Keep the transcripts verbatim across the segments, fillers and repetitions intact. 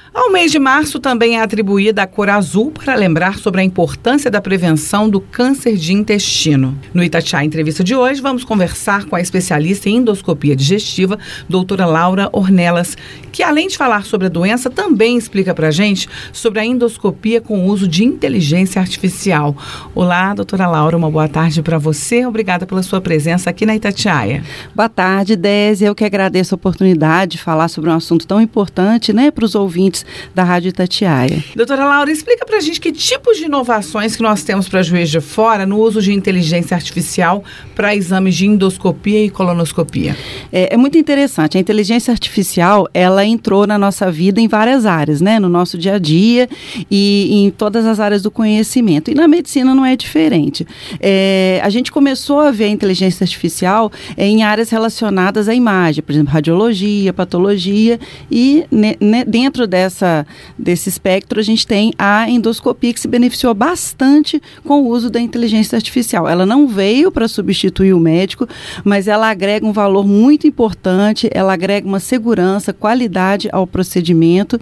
Ao mês de março também é atribuída a cor azul para lembrar sobre a importância da prevenção do câncer de intestino. No Itatiaia Entrevista de hoje, vamos conversar com a especialista em endoscopia digestiva, doutora Laura Ornelas, que além de falar sobre a doença, também explica para a gente sobre a endoscopia com o uso de inteligência artificial. Olá, doutora Laura, uma boa tarde para você. Obrigada pela sua presença aqui na Itatiaia. Boa tarde, Désia. Eu que agradeço a oportunidade de falar sobre um assunto tão importante, né, para os ouvintes da Rádio Itatiaia. Doutora Laura, explica pra gente que tipos de inovações que nós temos para Juiz de Fora no uso de inteligência artificial para exames de endoscopia e colonoscopia. É, é muito interessante. A inteligência artificial, ela entrou na nossa vida em várias áreas, né? No nosso dia a dia e em todas as áreas do conhecimento. E na medicina não é diferente. É, a gente começou a ver a inteligência artificial é, em áreas relacionadas à imagem, por exemplo, radiologia, patologia e ne, ne, dentro dessa Essa, desse espectro, a gente tem a endoscopia, que se beneficiou bastante com o uso da inteligência artificial. Ela não veio para substituir o médico, mas ela agrega um valor muito importante, ela agrega uma segurança, qualidade ao procedimento.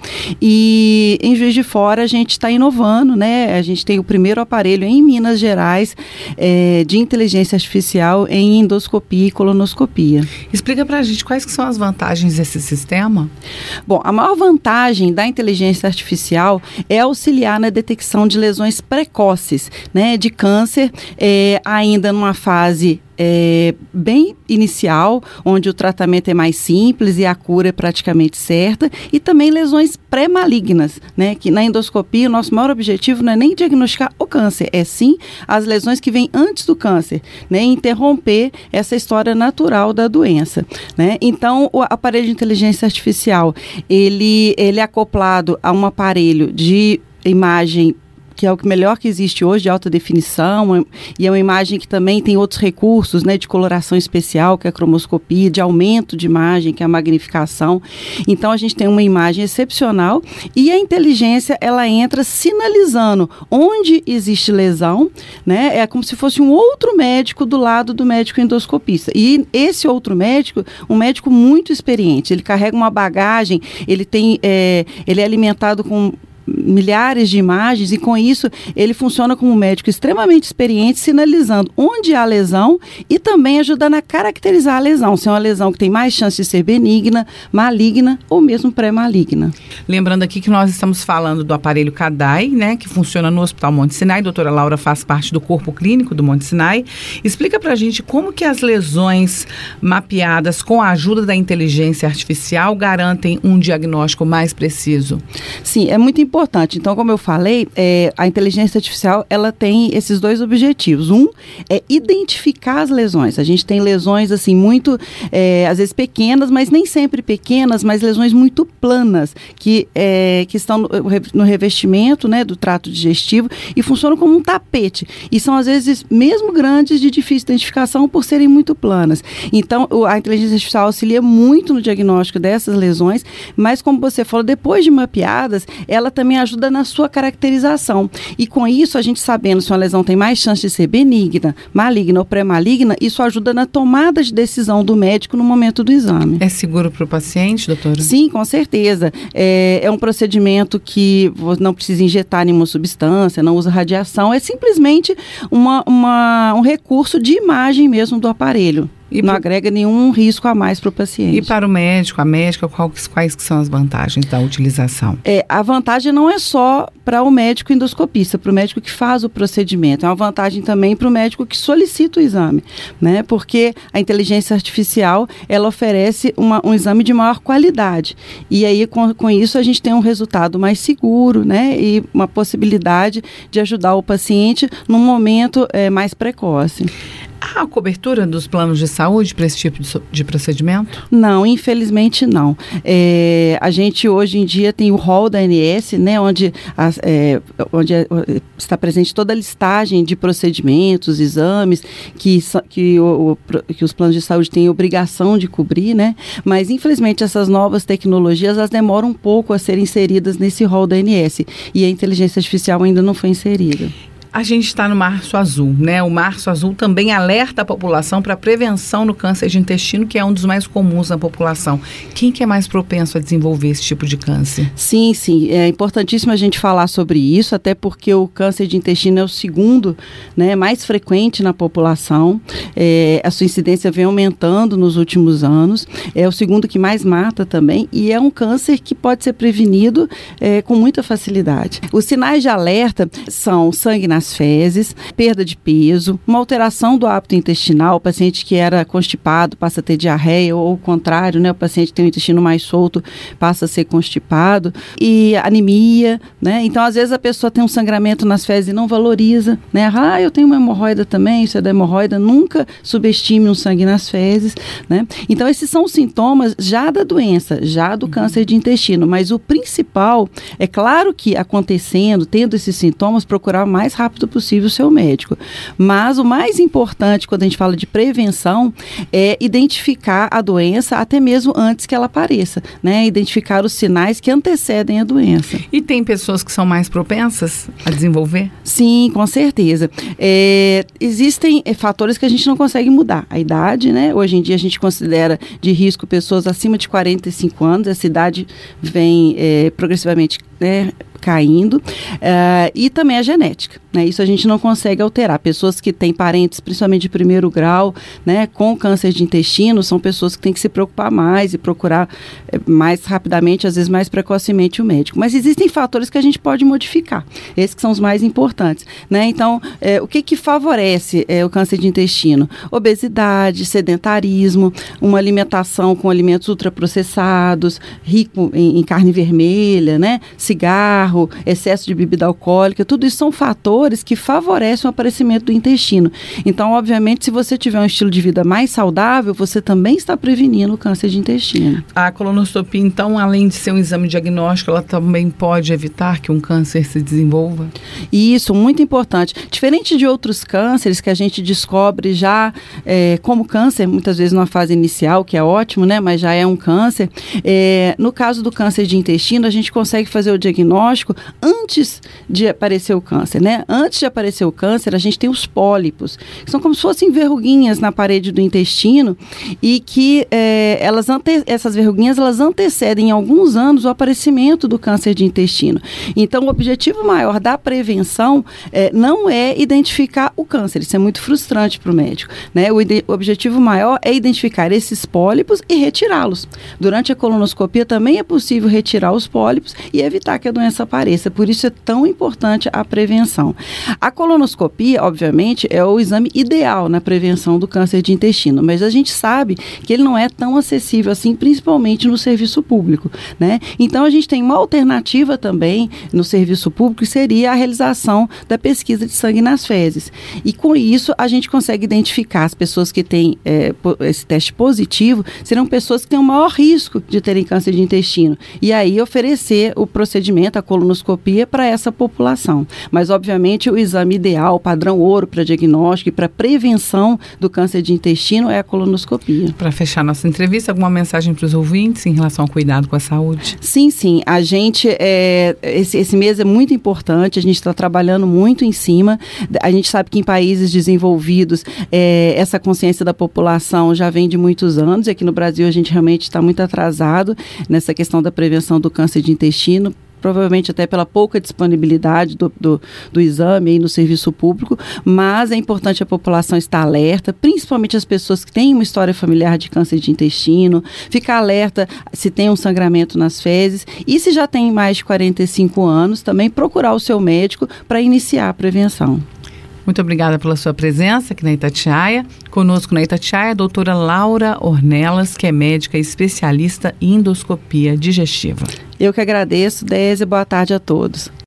E em Juiz de Fora a gente está inovando, né? A gente tem o primeiro aparelho em Minas Gerais é, de inteligência artificial em endoscopia e colonoscopia. Explica para a gente quais que são as vantagens desse sistema? Bom, a maior vantagem da inteligência artificial é auxiliar na detecção de lesões precoces, né, de câncer, é, ainda numa fase É, bem inicial, onde o tratamento é mais simples e a cura é praticamente certa, e também lesões pré-malignas, né? Que na endoscopia o nosso maior objetivo não é nem diagnosticar o câncer, é sim as lesões que vêm antes do câncer, né? Interromper essa história natural da doença, né? Então, o aparelho de inteligência artificial, ele, ele é acoplado a um aparelho de imagem que é o melhor que existe hoje, de alta definição, e é uma imagem que também tem outros recursos, né, de coloração especial, que é a cromoscopia, de aumento de imagem, que é a magnificação. Então, a gente tem uma imagem excepcional e a inteligência, ela entra sinalizando onde existe lesão, né, é como se fosse um outro médico do lado do médico endoscopista. E esse outro médico, um médico muito experiente, ele carrega uma bagagem, ele, tem, é, ele é alimentado com milhares de imagens e com isso ele funciona como um médico extremamente experiente, sinalizando onde há lesão e também ajudando a caracterizar a lesão, se é uma lesão que tem mais chance de ser benigna, maligna ou mesmo pré-maligna. Lembrando aqui que nós estamos falando do aparelho CADAI, né, que funciona no Hospital Monte Sinai. A doutora Laura faz parte do corpo clínico do Monte Sinai. Explica pra gente como que as lesões mapeadas com a ajuda da inteligência artificial garantem um diagnóstico mais preciso. Sim, é muito importante. Importante. Então, como eu falei, é, a inteligência artificial, ela tem esses dois objetivos. Um é identificar as lesões. A gente tem lesões, assim, muito, é, às vezes pequenas, mas nem sempre pequenas, mas lesões muito planas, que, é, que estão no, no revestimento, né, do trato digestivo e funcionam como um tapete. E são, às vezes, mesmo grandes, de difícil identificação por serem muito planas. Então, a inteligência artificial auxilia muito no diagnóstico dessas lesões, mas, como você falou, depois de mapeadas, ela também também ajuda na sua caracterização. E com isso, a gente sabendo se uma lesão tem mais chance de ser benigna, maligna ou pré-maligna, isso ajuda na tomada de decisão do médico no momento do exame. É seguro para o paciente, doutora? Sim, com certeza. É, é um procedimento que não precisa injetar nenhuma substância, não usa radiação, é simplesmente uma, uma, um recurso de imagem mesmo do aparelho. E não pro... agrega nenhum risco a mais para o paciente. E para o médico, a médica, quais, quais que são as vantagens da utilização? É, a vantagem não é só para o médico endoscopista, para o médico que faz o procedimento. É uma vantagem também para o médico que solicita o exame, né? Porque a inteligência artificial, ela oferece uma, um exame de maior qualidade. E aí, com, com isso, a gente tem um resultado mais seguro, né? E uma possibilidade de ajudar o paciente num momento é, mais precoce. Há a cobertura dos planos de saúde para esse tipo de, de procedimento? Não, infelizmente não. É, a gente hoje em dia tem o rol da A N S, né, onde, a, é, onde é, está presente toda a listagem de procedimentos, exames que, que, o, o, que os planos de saúde têm obrigação de cobrir, né? Mas infelizmente essas novas tecnologias elas demoram um pouco a serem inseridas nesse rol da A N S e a inteligência artificial ainda não foi inserida. A gente está no Março Azul, né? O Março Azul também alerta a população para a prevenção no câncer de intestino, que é um dos mais comuns na população. Quem que é mais propenso a desenvolver esse tipo de câncer? Sim, sim. É importantíssimo a gente falar sobre isso, até porque o câncer de intestino é o segundo, né, mais frequente na população. É, a sua incidência vem aumentando nos últimos anos. É o segundo que mais mata também e é um câncer que pode ser prevenido é, com muita facilidade. Os sinais de alerta são sangue nas fezes, perda de peso, uma alteração do hábito intestinal, o paciente que era constipado passa a ter diarreia, ou o contrário, né, o paciente tem o intestino mais solto passa a ser constipado, e anemia, né, então às vezes a pessoa tem um sangramento nas fezes e não valoriza, né, ah, eu tenho uma hemorroida também, isso é da hemorroida, nunca subestime um sangue nas fezes, né, então esses são os sintomas já da doença, já do câncer de intestino, mas o principal, é claro que acontecendo, tendo esses sintomas, procurar o mais rápido possível o seu médico. Mas o mais importante quando a gente fala de prevenção é identificar a doença até mesmo antes que ela apareça, né? Identificar os sinais que antecedem a doença. E tem pessoas que são mais propensas a desenvolver? Sim, com certeza. É, existem é, fatores que a gente não consegue mudar. A idade, né? Hoje em dia a gente considera de risco pessoas acima de quarenta e cinco anos, essa idade vem é, progressivamente, né, caindo, uh, e também a genética, né? Isso a gente não consegue alterar. Pessoas que têm parentes, principalmente de primeiro grau, né, com câncer de intestino, são pessoas que têm que se preocupar mais e procurar eh, mais rapidamente, às vezes mais precocemente o médico. Mas existem fatores que a gente pode modificar, esses que são os mais importantes, né? Então, eh, o que que favorece eh, o câncer de intestino? Obesidade, sedentarismo, uma alimentação com alimentos ultraprocessados, rico em, em carne vermelha, né, cigarro, excesso de bebida alcoólica, tudo isso são fatores que favorecem o aparecimento do intestino. Então, obviamente, se você tiver um estilo de vida mais saudável, você também está prevenindo o câncer de intestino. A colonoscopia, então, além de ser um exame diagnóstico, ela também pode evitar que um câncer se desenvolva? Isso, muito importante. Diferente de outros cânceres que a gente descobre já é, como câncer, muitas vezes numa fase inicial, que é ótimo, né, mas já é um câncer, é, no caso do câncer de intestino, a gente consegue fazer o diagnóstico antes de aparecer o câncer, né? Antes de aparecer o câncer, a gente tem os pólipos, que são como se fossem verruguinhas na parede do intestino e que é, elas ante- essas verruguinhas elas antecedem em alguns anos o aparecimento do câncer de intestino. Então, o objetivo maior da prevenção é, não é identificar o câncer, isso é muito frustrante para o médico, né? O, ide- o objetivo maior é identificar esses pólipos e retirá-los. Durante a colonoscopia também é possível retirar os pólipos e evitar que a doença apareça. Por isso é tão importante a prevenção. A colonoscopia, obviamente, é o exame ideal na prevenção do câncer de intestino, mas a gente sabe que ele não é tão acessível assim, principalmente no serviço público, né? Então, a gente tem uma alternativa também no serviço público, que seria a realização da pesquisa de sangue nas fezes. E com isso, a gente consegue identificar as pessoas que têm é, esse teste positivo, serão pessoas que têm o maior risco de terem câncer de intestino. E aí, oferecer o procedimento, a colonoscopia, para essa população. Mas, obviamente, o exame ideal, padrão ouro para diagnóstico e para prevenção do câncer de intestino é a colonoscopia. Para fechar nossa entrevista, alguma mensagem para os ouvintes em relação ao cuidado com a saúde? Sim, sim. A gente, é, esse, esse mês é muito importante, a gente está trabalhando muito em cima. A gente sabe que em países desenvolvidos, é, essa consciência da população já vem de muitos anos, e aqui no Brasil a gente realmente está muito atrasado nessa questão da prevenção do câncer de intestino, provavelmente até pela pouca disponibilidade do, do, do exame aí no serviço público, mas é importante a população estar alerta, principalmente as pessoas que têm uma história familiar de câncer de intestino, ficar alerta se tem um sangramento nas fezes e se já tem mais de quarenta e cinco anos, também procurar o seu médico para iniciar a prevenção. Muito obrigada pela sua presença aqui na Itatiaia. Conosco na Itatiaia a doutora Laura Ornelas, que é médica especialista em endoscopia digestiva. Eu que agradeço, Désia, boa tarde a todos.